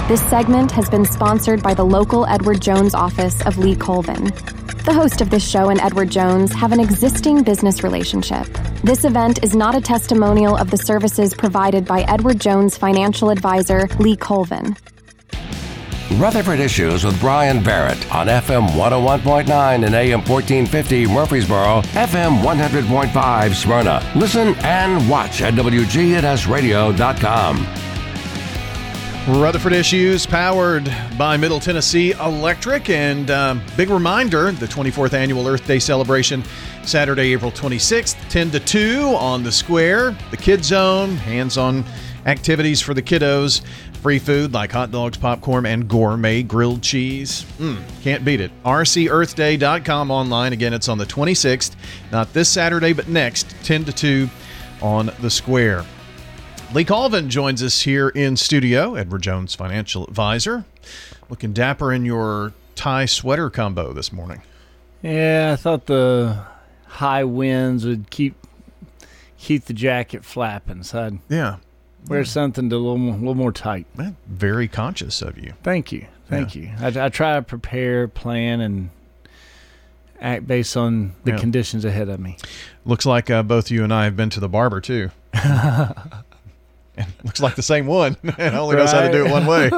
This segment has been sponsored by the local Edward Jones office of Lee Colvin. The host of this show and Edward Jones have an existing business relationship. This event is not a testimonial of the services provided by Edward Jones financial advisor Lee Colvin. Rutherford Issues with Brian Barrett on FM 101.9 and AM 1450 Murfreesboro, FM 100.5 Smyrna. Listen and watch at WGNSradio.com. Rutherford Issues powered by Middle Tennessee Electric. And big reminder, the 24th Annual Earth Day celebration, Saturday, April 26th, 10 to 2 on the square. The Kid Zone, hands-on activities for the kiddos. Free food like hot dogs, popcorn, and gourmet grilled cheese. Can't beat it. rcearthday.com online. Again, it's on the 26th. Not this Saturday, but next, 10 to 2 on the square. Lee Colvin joins us here in studio, Edward Jones financial advisor. Looking dapper in your tie sweater combo this morning. Yeah, I thought the high winds would keep the jacket flapping, so I'd wear something a little more tight. Man, very conscious of you. Thank you. I try to prepare, plan, and act based on the conditions ahead of me. Looks like both you and I have been to the barber, too. And looks like the same one. And only knows how to do it one way.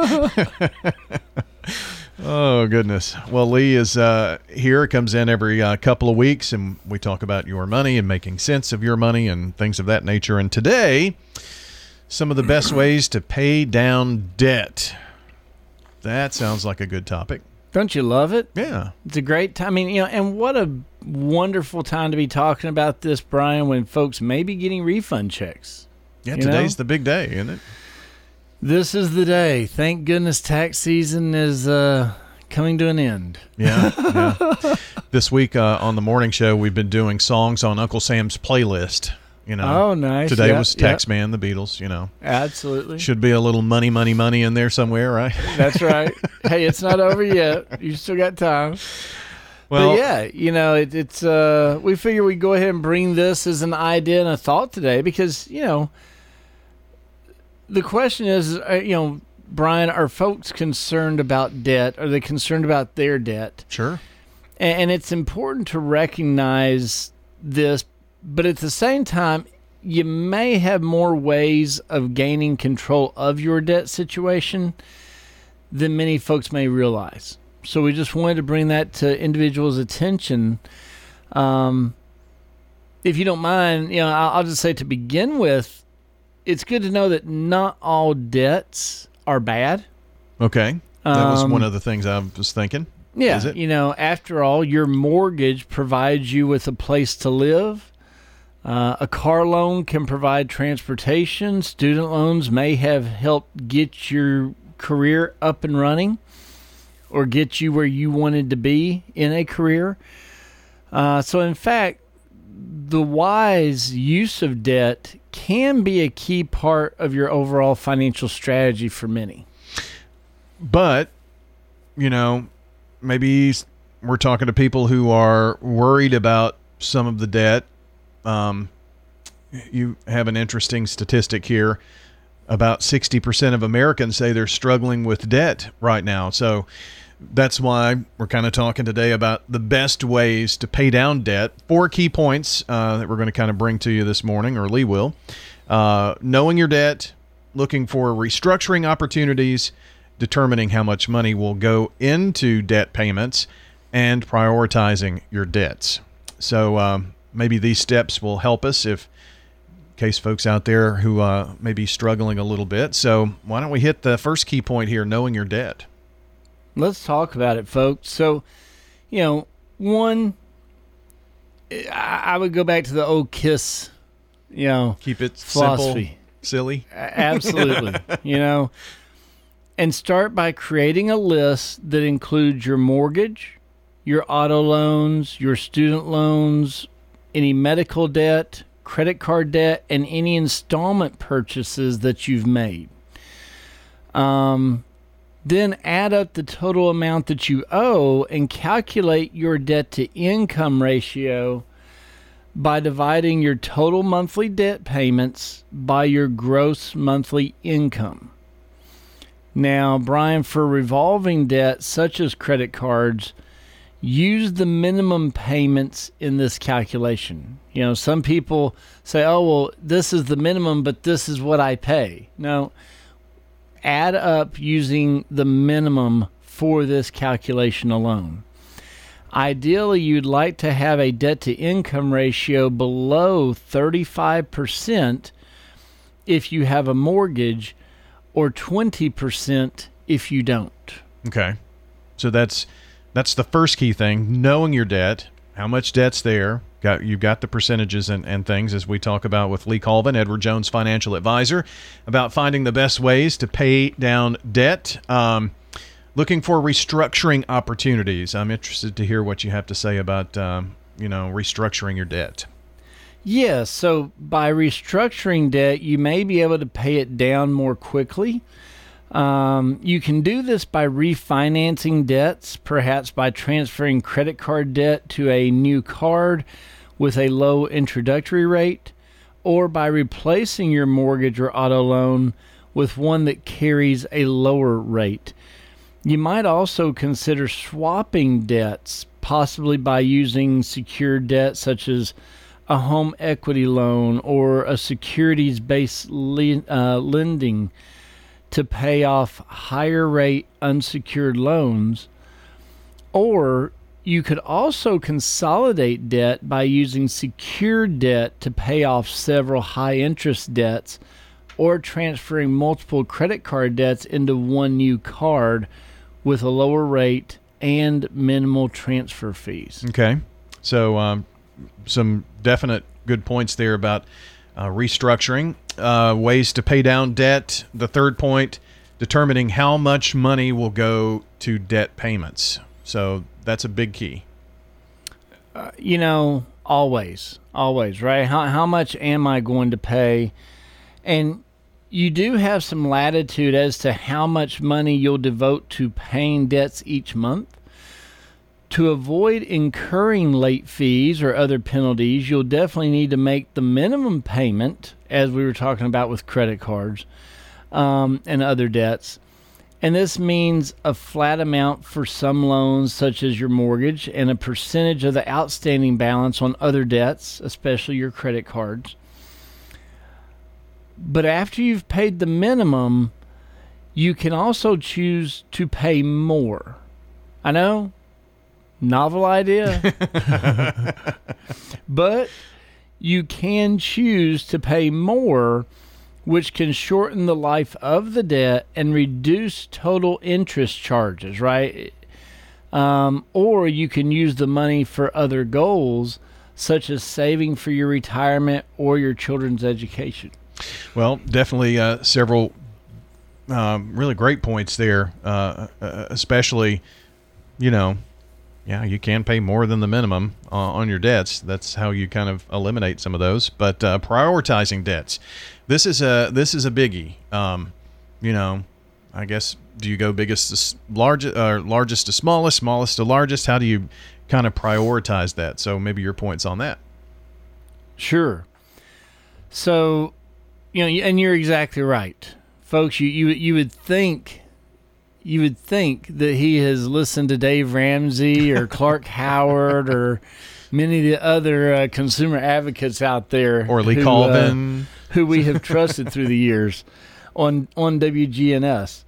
Oh, goodness. Well, Lee is here. Comes in every couple of weeks, and we talk about your money and making sense of your money and things of that nature. And today, some of the best ways to pay down debt. That sounds like a good topic. Don't you love it? Yeah. It's a great time. I mean, and what a wonderful time to be talking about this, Brian, when folks may be getting refund checks. Yeah, today's the big day, isn't it? This is the day. Thank goodness tax season is coming to an end. Yeah. This week on the morning show, we've been doing songs on Uncle Sam's playlist. Oh, nice. Today was Taxman, the Beatles, Absolutely. Should be a little money in there somewhere, right? That's right. Hey, it's not over yet. You still got time. Well, but it's we figure we'd go ahead and bring this as an idea and a thought today because, the question is, Brian, are folks concerned about debt? Are they concerned about their debt? Sure. And it's important to recognize this, but at the same time, you may have more ways of gaining control of your debt situation than many folks may realize. So we just wanted to bring that to individuals' attention. If you don't mind, I'll just say to begin with, it's good to know that not all debts are bad. Okay. That was one of the things I was thinking. Yeah. Is it? After all, your mortgage provides you with a place to live. A car loan can provide transportation. Student loans may have helped get your career up and running or get you where you wanted to be in a career. So, in fact, the wise use of debt can be a key part of your overall financial strategy for many. But, maybe we're talking to people who are worried about some of the debt. You have an interesting statistic here. About 60% of Americans say they're struggling with debt right now. So that's why we're kind of talking today about the best ways to pay down debt. 4 key points that we're going to kind of bring to you this morning, or Lee will. Knowing your debt, looking for restructuring opportunities, determining how much money will go into debt payments, and prioritizing your debts. So maybe these steps will help us in case folks out there who may be struggling a little bit. So why don't we hit the first key point here, knowing your debt. Let's talk about it, folks. So, one, I would go back to the old KISS, keep it philosophy. Simple, silly. Absolutely. And start by creating a list that includes your mortgage, your auto loans, your student loans, any medical debt, credit card debt, and any installment purchases that you've made. Then add up the total amount that you owe and calculate your debt to income ratio by dividing your total monthly debt payments by your gross monthly income. Now, Brian, for revolving debt such as credit cards, use the minimum payments in this calculation. You know, some people say, oh, well, this is the minimum, but this is what I pay. No, add up using the minimum for this calculation alone. Ideally, you'd like to have a debt-to-income ratio below 35% if you have a mortgage, or 20% if you don't. Okay. So that's the first key thing, knowing your debt, how much debt's there. You've got the percentages and things, as we talk about with Lee Colvin, Edward Jones financial advisor, about finding the best ways to pay down debt. Looking for restructuring opportunities. I'm interested to hear what you have to say about restructuring your debt. Yes, so by restructuring debt, you may be able to pay it down more quickly. You can do this by refinancing debts, perhaps by transferring credit card debt to a new card with a low introductory rate, or by replacing your mortgage or auto loan with one that carries a lower rate. You might also consider swapping debts, possibly by using secured debt such as a home equity loan or a securities-based lending to pay off higher rate unsecured loans. Or you could also consolidate debt by using secured debt to pay off several high interest debts, or transferring multiple credit card debts into one new card with a lower rate and minimal transfer fees. Okay. So some definite good points there about restructuring, ways to pay down debt. The third point, determining how much money will go to debt payments. So that's a big key. Always, right? How much am I going to pay? And you do have some latitude as to how much money you'll devote to paying debts each month. To avoid incurring late fees or other penalties, you'll definitely need to make the minimum payment, as we were talking about with credit cards and other debts. And this means a flat amount for some loans, such as your mortgage, and a percentage of the outstanding balance on other debts, especially your credit cards. But after you've paid the minimum, you can also choose to pay more. I know, novel idea. But you can choose to pay more, which can shorten the life of the debt and reduce total interest charges, right? Or you can use the money for other goals, such as saving for your retirement or your children's education. Well, definitely several really great points there, especially, you can pay more than the minimum on your debts. That's how you kind of eliminate some of those. But prioritizing debts, this is a biggie. I guess, do you go biggest to largest, or largest to smallest, smallest to largest? How do you kind of prioritize that? So maybe your points on that. Sure. So, and you're exactly right, folks. You would think that he has listened to Dave Ramsey or Clark Howard or many of the other consumer advocates out there, or Lee Colvin, who we have trusted through the years on WGNS.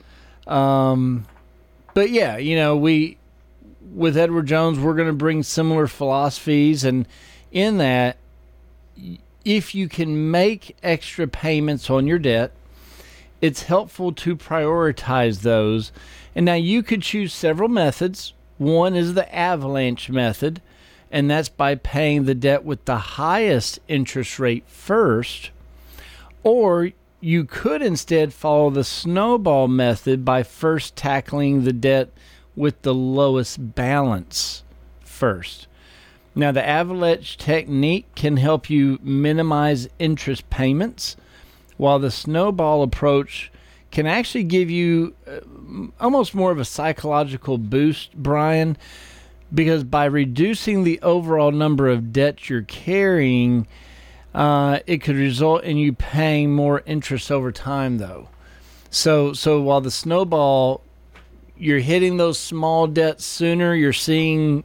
But yeah, we with Edward Jones, we're going to bring similar philosophies, and in that, if you can make extra payments on your debt, it's helpful to prioritize those. And now you could choose several methods. One is the avalanche method, and that's by paying the debt with the highest interest rate first. Or you could instead follow the snowball method by first tackling the debt with the lowest balance first. Now, the avalanche technique can help you minimize interest payments, while the snowball approach can actually give you almost more of a psychological boost, Brian, because by reducing the overall number of debts you're carrying, it could result in you paying more interest over time, though. So while the snowball, you're hitting those small debts sooner, you're seeing,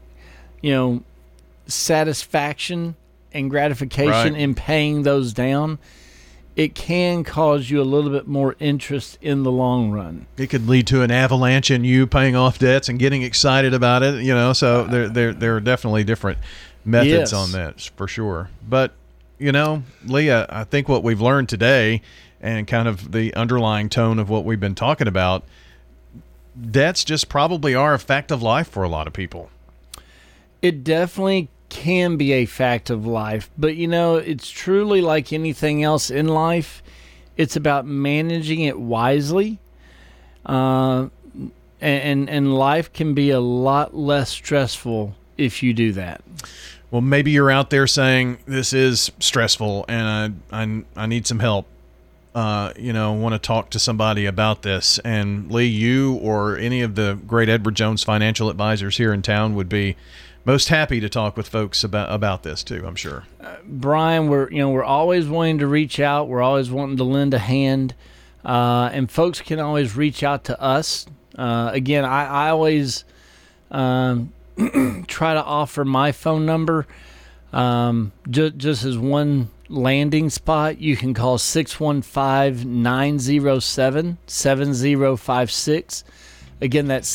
satisfaction and gratification in paying those down. It can cause you a little bit more interest in the long run. It could lead to an avalanche in you paying off debts and getting excited about it, so there are definitely different methods on that, for sure. But, Leah, I think what we've learned today and kind of the underlying tone of what we've been talking about, debts just probably are a fact of life for a lot of people. It definitely can be a fact of life, but it's truly like anything else in life. It's about managing it wisely, and life can be a lot less stressful if you do that. Well, maybe you're out there saying this is stressful and I need some help. Want to talk to somebody about this. And Lee, you or any of the great Edward Jones financial advisors here in town would be most happy to talk with folks about this too, I'm sure. Brian, we're always wanting to reach out. We're always wanting to lend a hand, and folks can always reach out to us. Again, I always try to offer my phone number just as one landing spot. You can call 615-907-7056. Again, that's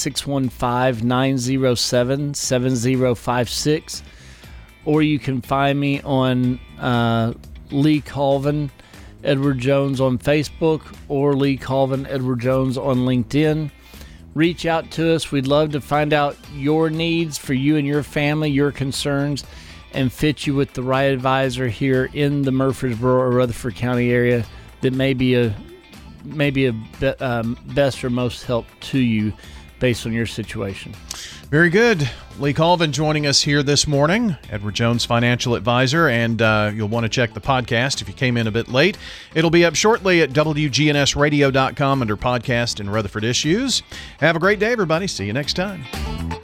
615-907-7056. Or you can find me on Lee Colvin Edward Jones on Facebook or Lee Colvin Edward Jones on LinkedIn. Reach out to us. We'd love to find out your needs for you and your family, your concerns, and fit you with the right advisor here in the Murfreesboro or Rutherford County area that may be a best or most help to you based on your situation. Very good. Lee Colvin joining us here this morning, Edward Jones financial advisor, and you'll want to check the podcast if you came in a bit late. It'll be up shortly at WGNSradio.com under podcast and Rutherford Issues. Have a great day, everybody. See you next time.